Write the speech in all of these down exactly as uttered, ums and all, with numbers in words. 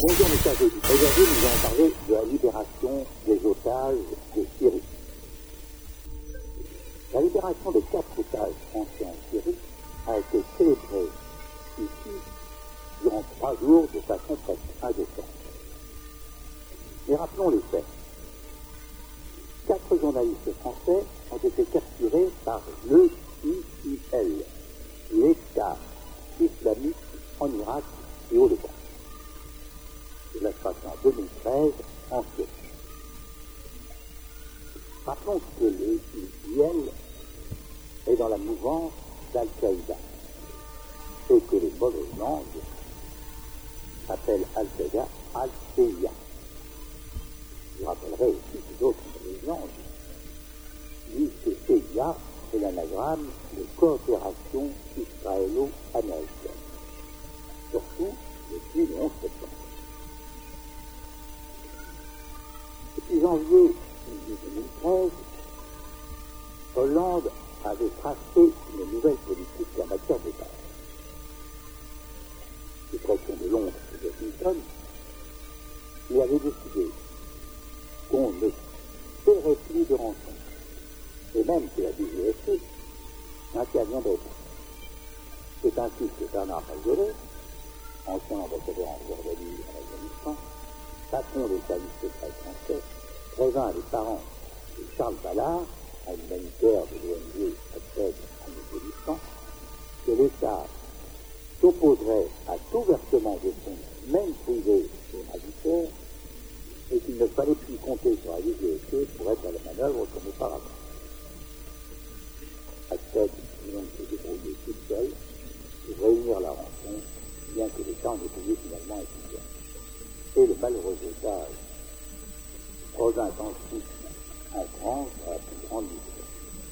Bonjour mes chers auditeurs. Aujourd'hui, nous allons parler de la libération des otages de Syrie. La libération des quatre otages français en Syrie a été célébrée ici durant trois jours de façon presque indécente. Mais rappelons les faits. Quatre journalistes français ont été capturés par l'E I I L, l'État islamique en Irak et au Levant. Cela se passe en deux mille treize en Syrie. Rappelons que l'E I I L est dans la mouvance d'Al-Qaïda et que les mauvaises langues appellent Al-Qaïda Al-C I A. Je rappellerai aussi que d'autres mauvaises langues disent que C I A est l'anagramme de coopération israélo-américaine, surtout depuis le onze septembre. Depuis janvier deux mille treize, Hollande avait tracé une nouvelle politique en matière d'État. Sous pression de Londres et de Washington, il avait décidé qu'on ne paierait plus de rançon, et même que la D G S E n'interviendrait pas. C'est ainsi que Bernard Majolet, ancien ambassadeur en Jordanie et en Afghanistan, patron des services secrets français, prévint les parents de Charles Ballard, un humanitaire de l'O N G Accès en Afghanistan, que l'État s'opposerait à tout versement de fonds, même privés et humanitaires, et qu'il ne fallait plus compter sur la D G S E pour être à la manœuvre comme auparavant. Accès s'est donc débrouillé toute seule pour réunir la rançon, bien que l'État en ait payé finalement efficace. Et le malheureux otage revint ensuite en France à la plus grande vitesse.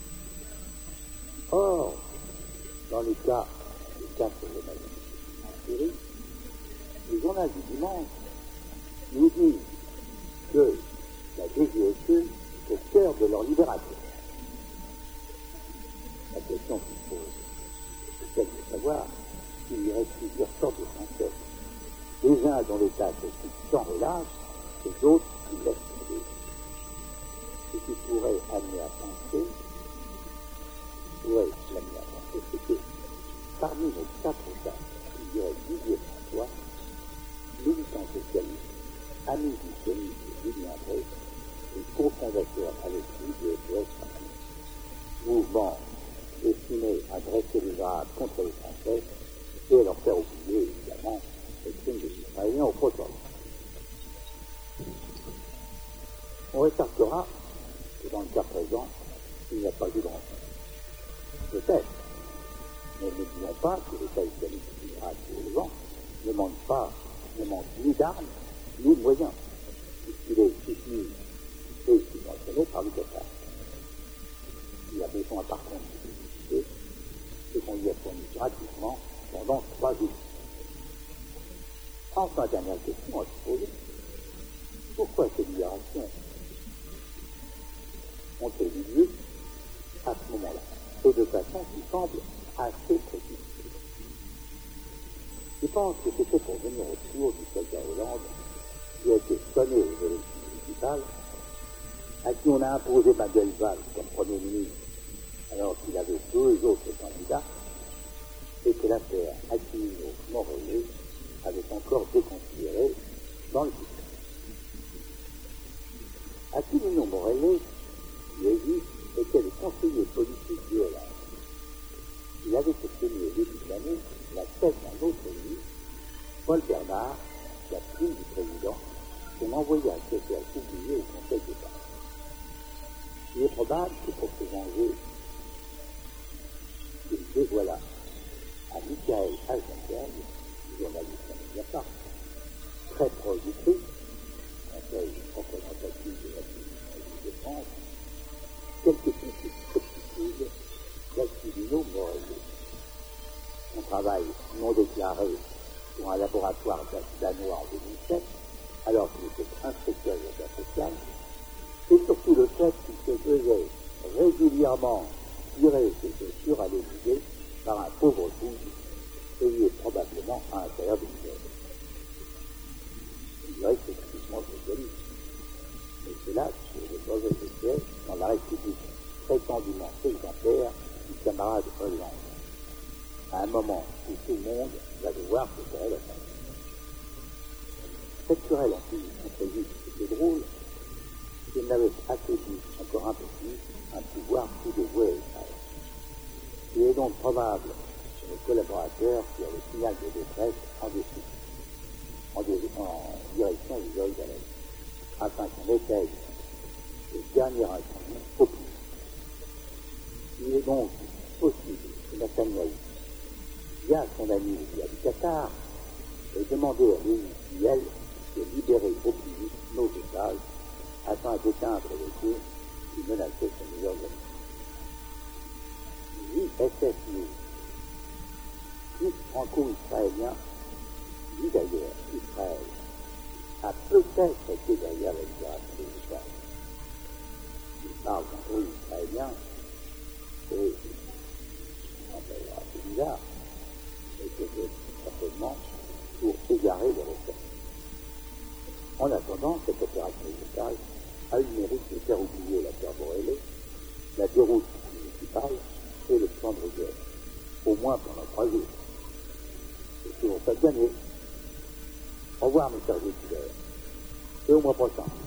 Or, dans le cas des quatre journalistes en Syrie, le journal du dimanche nous dit que la D G S E est au cœur de leur libération. La question qui se pose est celle de savoir s'il y reste plusieurs sortes de Français. Les uns dont l'État s'occupe sans relâche, et d'autres qui laissent tomber. Ce qui pourrait amener à penser, pourrait l'amener à penser, c'est que parmi les quatre États, il y aurait Didier François, militant socialiste, ami du sioniste Julien Drey, et cofondateur avec lui de S O S Racisme, mouvement destiné à dresser les Arabes contre les Français et à leur faire oublier, évidemment, les crimes des Israéliens au Proche-Orient. On remarquera que dans le cas présent, il n'y a pas eu de rançon. Peut-être, mais n'oublions pas que l'État islamique d'Irak et au Levant ne manque pas, ne manque ni d'armes, ni de moyens, puisqu'il est soutenu et subventionné par le Qatar. Il a besoin par contre de publicité, ce qu'on lui a fourni gratuitement pendant trois jours. Enfin, dernière question à se poser. Pourquoi ces libérations ont-elles eu lieu à ce moment-là, et de façon qui semble assez précipitée? Je pense que c'était pour venir au secours du soldat Hollande, qui a été sonné aux élections municipales, à qui on a imposé Manuel Valls comme Premier ministre, alors qu'il avait deux autres candidats, et que l'affaire Aquilino-Morellet avait encore déconsidéré dans le système. Aquilino Morellet, qui existe, était le conseiller politique de Hollande. Il avait obtenu au début de l'année la tête d'un autre ministre, Paul Bernard, la prime du président, qu'on envoya un secrétaire publié au Conseil d'État. Il est probable que pour se venger, il dévoila à Michael Altenberg, journaliste à Mediapart, très proche du C R I, Conseil représentatif de la République de France, quelques petites certitudes d'Aquilino Morellet. Son travail non déclaré pour un laboratoire danois en deux mille sept, alors qu'il était inspecteur des affaires sociales, et surtout le fait qu'il se faisait régulièrement tirer ses chaussures à l'Élysée par un pauvre fou payé probablement à l'intérieur du monde. moment où tout le monde va devoir se serrer la ceinture. Cette querelle entre juifs était drôle, il n'avait affaibli encore un peu plus un pouvoir tout dévoué à Israël. Il est donc probable que nos collaborateurs firent le signal de détresse en dessous, en, dé- en direction de Jérusalem, afin qu'on éteigne le dernier incendie au plus. Il est donc possible que Nathanaël, via son ami via du Qatar, ait demandé à l'Israël de libérer au plus vite nos otages afin d'éteindre le feu qui menaçait son meilleur ami. J S S News, site franco-israélien, dit d'ailleurs Israël a peut-être été derrière la libération des otages. Il parle d'un gros israélien, et c'est assez bizarre, mais que c'est certainement pour égarer les recherches. En attendant, cette opération des otages a eu le mérite de faire oublier l'affaire Borrellet, la déroute municipale et le plan de rigueur, au moins pendant trois jours. C'est toujours pas gagné. Au revoir, mes chers auditeurs, et au mois prochain.